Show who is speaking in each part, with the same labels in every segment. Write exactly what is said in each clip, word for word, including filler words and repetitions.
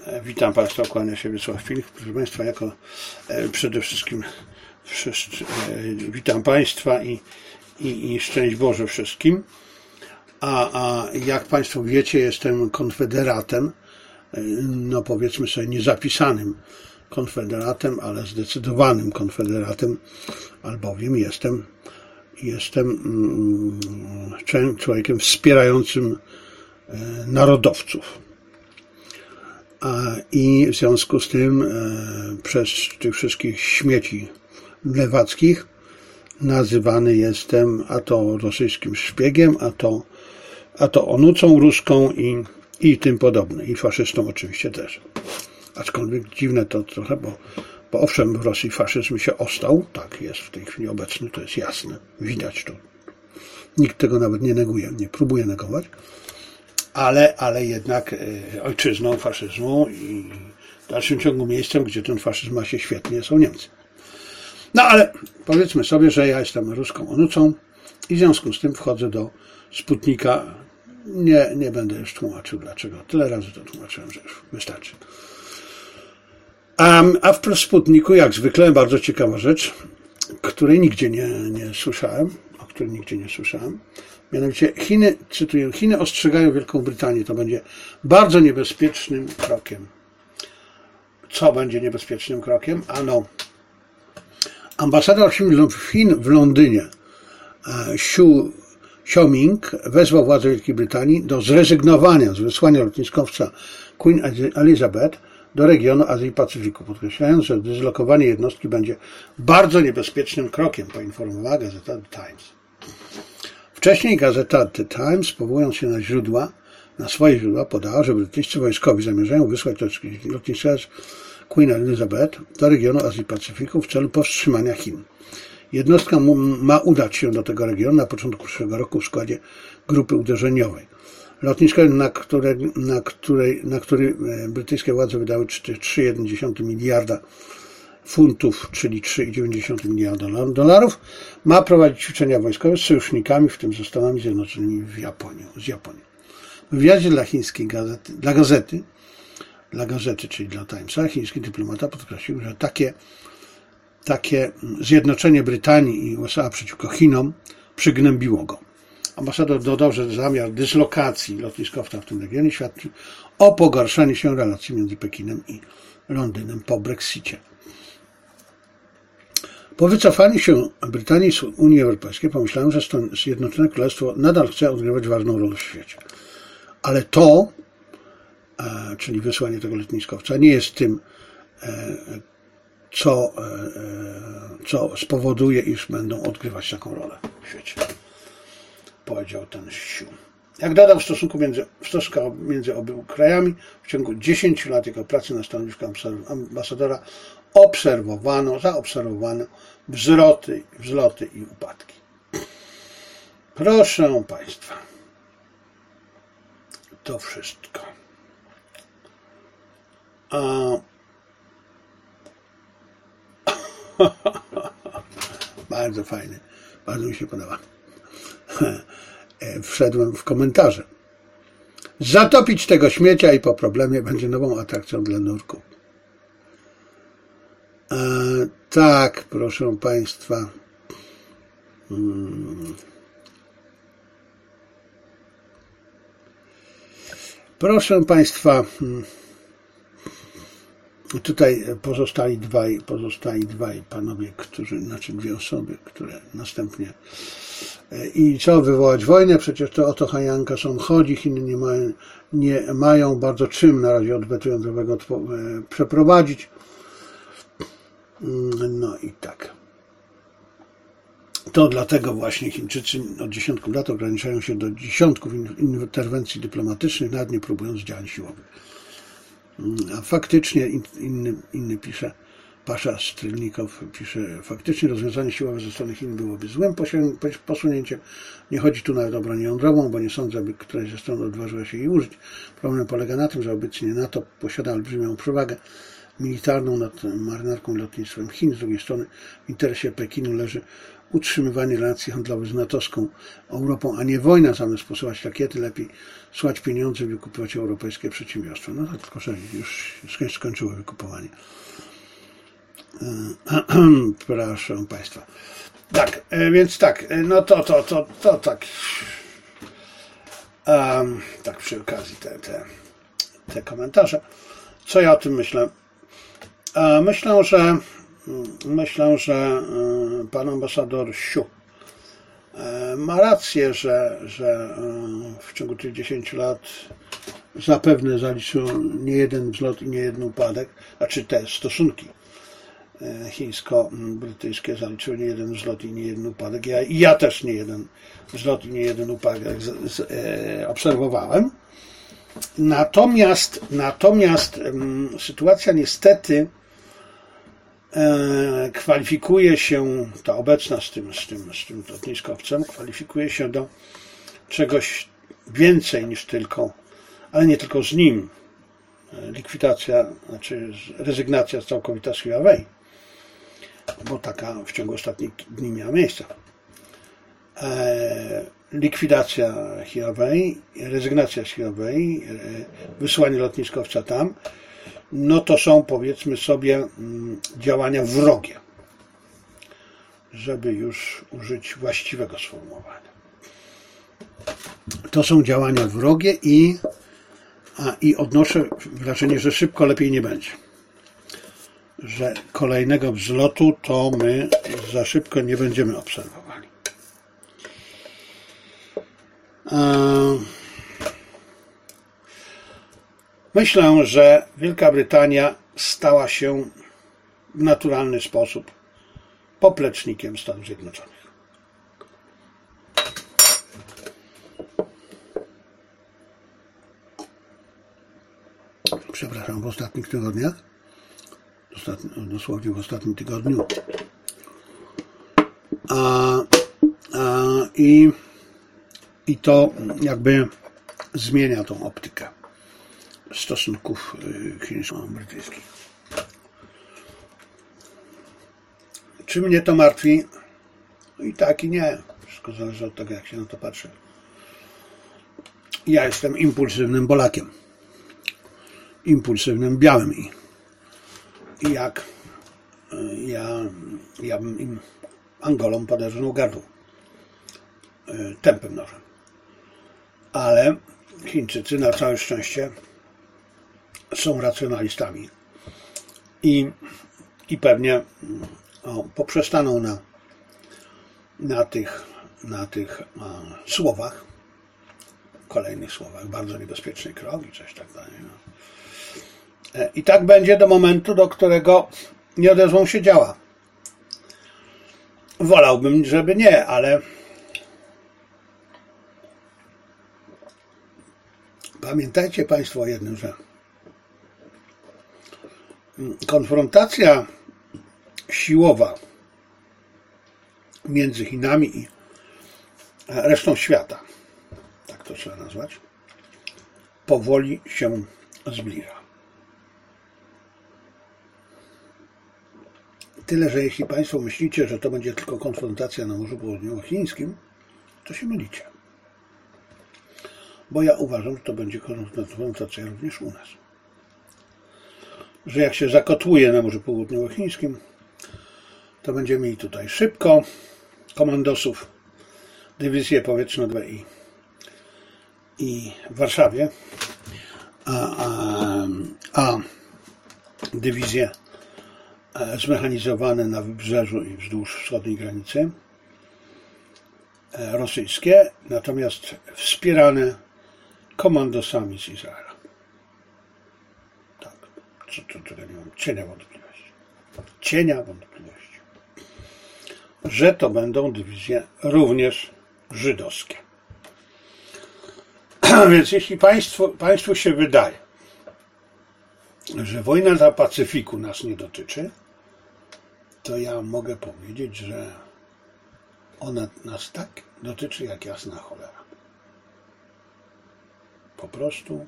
Speaker 1: Witam Państwa, kłania się Wiesław Filip. Proszę Państwa, jako e, przede wszystkim wszyscy, e, witam Państwa i, i, i szczęść Boże wszystkim. A, a jak Państwo wiecie, jestem konfederatem, e, no powiedzmy sobie niezapisanym konfederatem, ale zdecydowanym konfederatem, albowiem jestem, jestem mm, człowiekiem wspierającym e, narodowców. I w związku z tym e, przez tych wszystkich śmieci lewackich nazywany jestem a to rosyjskim szpiegiem, a to, a to onucą ruską i, i tym podobne. I faszystą oczywiście też. Aczkolwiek dziwne to trochę, bo, bo owszem, w Rosji faszyzm się ostał, tak jest w tej chwili obecny, to jest jasne, widać to. Nikt tego nawet nie neguje, nie próbuje negować. Ale, ale jednak ojczyzną faszyzmu i w dalszym ciągu miejscem, gdzie ten faszyzm ma się świetnie, są Niemcy. No ale powiedzmy sobie, że ja jestem ruską onucą i w związku z tym wchodzę do Sputnika. Nie, nie będę już tłumaczył dlaczego. Tyle razy to tłumaczyłem, że już wystarczy. A, a w Sputniku, jak zwykle, bardzo ciekawa rzecz, której nigdzie nie, nie słyszałem, o której nigdzie nie słyszałem. Mianowicie Chiny, cytuję, Chiny ostrzegają Wielką Brytanię, to będzie bardzo niebezpiecznym krokiem. Co będzie niebezpiecznym krokiem? Ano, ambasador Chin w Londynie, Xu Xiaoming, wezwał władze Wielkiej Brytanii do zrezygnowania z wysłania lotniskowca Queen Elizabeth do regionu Azji i Pacyfiku, podkreślając, że dyslokowanie jednostki będzie bardzo niebezpiecznym krokiem, poinformowała gazeta The Times. Wcześniej gazeta The Times, powołując się na źródła, na swoje źródła, podała, że brytyjscy wojskowi zamierzają wysłać lotniskowec Queen Elizabeth do regionu Azji i Pacyfiku w celu powstrzymania Chin. Jednostka ma udać się do tego regionu na początku przyszłego roku w składzie grupy uderzeniowej. Lotnisko, na, które, na, której, na który brytyjskie władze wydały trzy przecinek jeden miliarda funtów, czyli trzy przecinek dziewięć miliarda dolarów, ma prowadzić ćwiczenia wojskowe z sojusznikami, w tym ze Stanami Zjednoczonymi w Japonii, z Japonią. W wywiadzie dla chińskiej gazety, dla gazety, dla gazety, czyli dla Timesa, chiński dyplomata podkreślił, że takie, takie zjednoczenie Brytanii i U S A przeciwko Chinom przygnębiło go. Ambasador dodał, że zamiar dyslokacji lotniskowca w tym regionie świadczy o pogarszaniu się relacji między Pekinem i Londynem po Brexicie. Po wycofaniu się Brytanii z Unii Europejskiej pomyślałem, że Zjednoczone Królestwo nadal chce odgrywać ważną rolę w świecie. Ale to, czyli wysłanie tego lotniskowca, nie jest tym, co, co spowoduje, iż będą odgrywać taką rolę w świecie. Powiedział ten Siu. Jak dodał, w stosunku między, w stosunku między obu krajami w ciągu dziesięciu lat jego pracy na stanowisku ambasadora obserwowano, zaobserwowano wzloty, wzloty i upadki. Proszę Państwa, to wszystko. A... bardzo fajny, bardzo mi się podoba. Wszedłem w komentarze. Zatopić tego śmiecia i po problemie będzie nową atrakcją dla nurków. E, tak, proszę Państwa. Hmm. Proszę Państwa, hmm. tutaj pozostali dwaj, pozostali dwaj panowie, którzy, znaczy dwie osoby, które następnie i co, wywołać wojnę? Przecież to o to Hajanka są chodzi, Chiny nie mają, nie mają bardzo czym na razie odwetu jądrowego przeprowadzić. No i tak. To dlatego właśnie Chińczycy od dziesiątków lat ograniczają się do dziesiątków interwencji dyplomatycznych, nawet nie próbując działań siłowych. A faktycznie inny, inny pisze, Pasza Strylnikow pisze, faktycznie rozwiązanie siłowe ze strony Chin byłoby złym posunięciem. Nie chodzi tu nawet o broń jądrową, bo nie sądzę, aby któraś ze stron odważyła się jej użyć. Problem polega na tym, że obecnie NATO posiada olbrzymią przewagę militarną nad marynarką i lotnictwem Chin. Z drugiej strony w interesie Pekinu leży utrzymywanie relacji handlowych z natowską Europą, a nie wojna, zamiast posyłać rakiety, lepiej słać pieniądze i wykupywać europejskie przedsiębiorstwa. No to tylko, że już skończyło wykupywanie. Proszę Państwa. Tak, więc tak, no to, to, to, to tak. Um, tak przy okazji te, te, te komentarze. Co ja o tym myślę? E, myślę, że myślę, że e, pan ambasador Siu e, ma rację, że, że e, w ciągu tych dziesięciu lat zapewne zaliczył nie jeden wzlot i nie jeden upadek, znaczy te stosunki chińsko-brytyjskie zaliczyły nie jeden wzlot i nie jeden upadek. Ja, i ja też nie jeden wzlot i nie jeden upadek z, z, e, obserwowałem. Natomiast, natomiast um, sytuacja niestety e, kwalifikuje się, ta obecna z tym, z tym, z tym lotniskowcem, kwalifikuje się do czegoś więcej niż tylko, ale nie tylko z nim, likwidacja, znaczy rezygnacja całkowita z Huawei, bo taka w ciągu ostatnich dni miała miejsce. E, likwidacja Huawei, rezygnacja z Huawei, e, wysłanie lotniskowca tam, no to są, powiedzmy sobie, m, działania wrogie, żeby już użyć właściwego sformułowania. To są działania wrogie i, a, i odnoszę wrażenie, że szybko lepiej nie będzie. Że kolejnego wzlotu to my za szybko nie będziemy obserwowali. Myślę, że Wielka Brytania stała się w naturalny sposób poplecznikiem Stanów Zjednoczonych. Przepraszam, w ostatnich tygodniach, dosłownie w ostatnim tygodniu, a, a, i, i to jakby zmienia tą optykę stosunków chińsko-brytyjskich. Czy mnie to martwi? I tak, i nie. Wszystko zależy od tego, jak się na to patrzy. Ja jestem impulsywnym Polakiem. Impulsywnym białym i, i jak ja, ja bym im Angolom poderżnął gardło tępym nożem. Ale Chińczycy na całe szczęście są racjonalistami i, i pewnie o, poprzestaną na, na tych, na tych a, słowach, kolejnych słowach, bardzo niebezpieczny krok i coś tak dalej. No. I tak będzie do momentu, do którego nie odezwą się działa. Wolałbym, żeby nie, ale pamiętajcie Państwo o jednym, że konfrontacja siłowa między Chinami i resztą świata, tak to trzeba nazwać, powoli się zbliża. Tyle, że jeśli Państwo myślicie, że to będzie tylko konfrontacja na Morzu Południowochińskim, to się mylicie. Bo ja uważam, że to będzie konfrontacja również u nas. Że jak się zakotłuje na Morzu Południowochińskim, to będziemy mieli tutaj szybko komandosów, dywizję powietrzną i, i w Warszawie, a, a, a dywizje zmechanizowane na wybrzeżu i wzdłuż wschodniej granicy rosyjskie, natomiast wspierane komandosami z Izraela. Tak, tutaj nie mam cienia wątpliwości. Cienia wątpliwości. Że to będą dywizje również żydowskie. Więc jeśli państwu, państwu się wydaje, że wojna na Pacyfiku nas nie dotyczy, to ja mogę powiedzieć, że ona nas tak dotyczy jak jasna cholera. Po prostu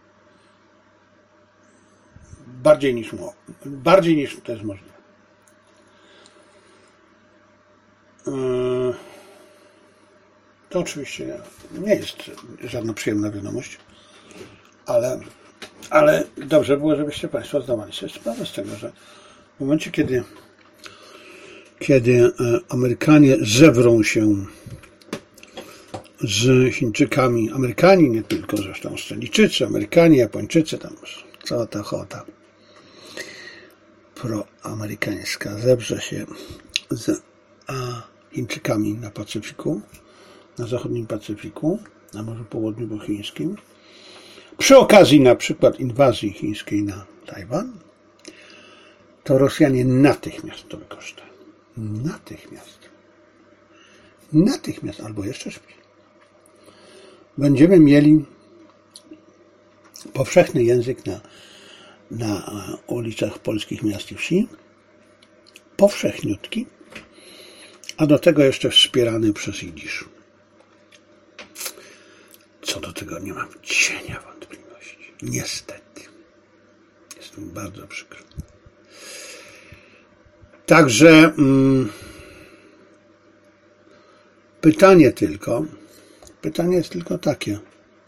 Speaker 1: bardziej niż, bardziej niż to jest możliwe. To oczywiście nie jest żadna przyjemna wiadomość, ale, ale dobrze było, żebyście Państwo zdawali sobie sprawę z tego, że w momencie, kiedy, kiedy Amerykanie zewrą się z Chińczykami, Amerykanie nie tylko, zresztą Australijczycy, Amerykanie, Japończycy, tam cała ta ochota proamerykańska zebrze się z Chińczykami na Pacyfiku, na zachodnim Pacyfiku, na Morzu Południowochińskim, przy okazji na przykład inwazji chińskiej na Tajwan, to Rosjanie natychmiast to wykorzystają. Natychmiast. Natychmiast, albo jeszcze szybciej. Będziemy mieli powszechny język na, na ulicach polskich miast i wsi, powszechniutki, a do tego jeszcze wspierany przez jidysz. Co do tego nie mam cienia wątpliwości. Niestety. Jest mi bardzo przykro. Także mm, pytanie tylko, pytanie jest tylko takie.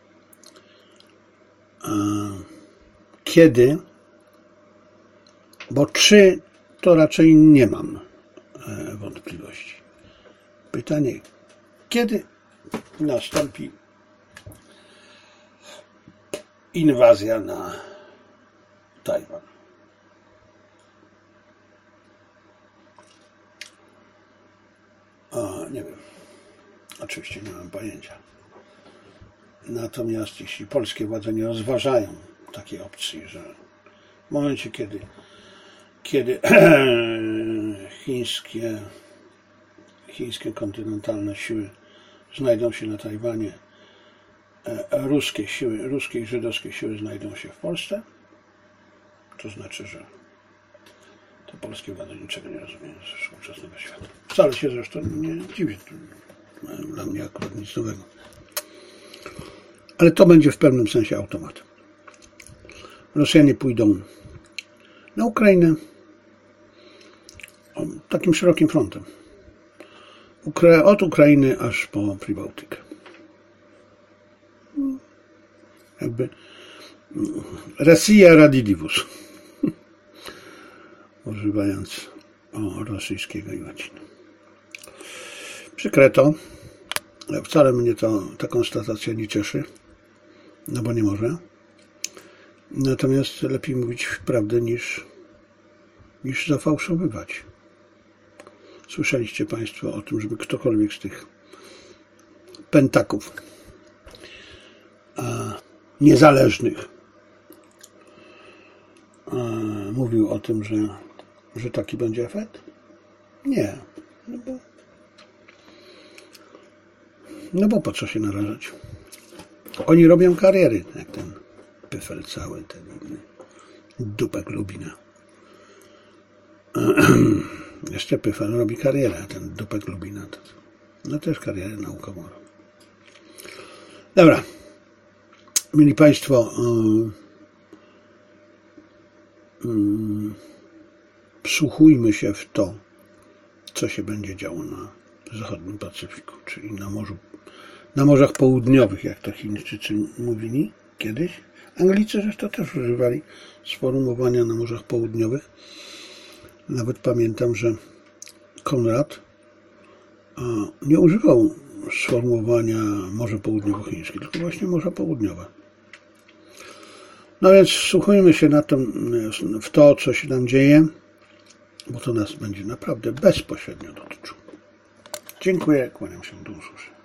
Speaker 1: Kiedy, bo czy to raczej nie mam wątpliwości. Pytanie, kiedy nastąpi inwazja na Tajwan? O, nie wiem. Oczywiście nie mam pojęcia. Natomiast jeśli polskie władze nie rozważają takiej opcji, że w momencie, kiedy, kiedy chińskie, chińskie kontynentalne siły znajdą się na Tajwanie, ruskie siły, ruskie i żydowskie siły znajdą się w Polsce, to znaczy, że to polskie władze niczego nie rozumieją ze współczesnego świata. Wcale się zresztą nie dziwię. Dla mnie akurat nic nowego. Ale to będzie w pewnym sensie automat. Rosjanie pójdą na Ukrainę takim szerokim frontem. Od Ukrainy aż po Przybałtykę. Jakby Rosja radidivus. Używając o rosyjskiego i łaciny. Przykre to. Wcale mnie to, ta konstatacja nie cieszy. No bo nie może. Natomiast lepiej mówić prawdę niż, niż zafałszowywać. Słyszeliście Państwo o tym, żeby ktokolwiek z tych pentaków a, niezależnych a, mówił o tym, że, że taki będzie efekt? Nie. No bo, no bo po co się narażać? Oni robią kariery, jak ten Pyfel cały, ten inny dupek Lubina. Jeszcze Pyfel robi karierę, a ten dupek Lubina to no też karierę naukową. Dobra. Mieli Państwo, yy, yy, wsłuchujmy się w to, co się będzie działo na zachodnim Pacyfiku, czyli na morzu, na morzach południowych, jak to Chińczycy mówili kiedyś. Anglicy zresztą też używali sformułowania na morzach południowych. Nawet pamiętam, że Konrad nie używał sformułowania Morze Południowochińskie, tylko właśnie Morza Południowe. No więc wsłuchujmy się na to, w to, co się tam dzieje, bo to nas będzie naprawdę bezpośrednio dotyczyło. Dziękuję, kłaniam się do usłyszenia.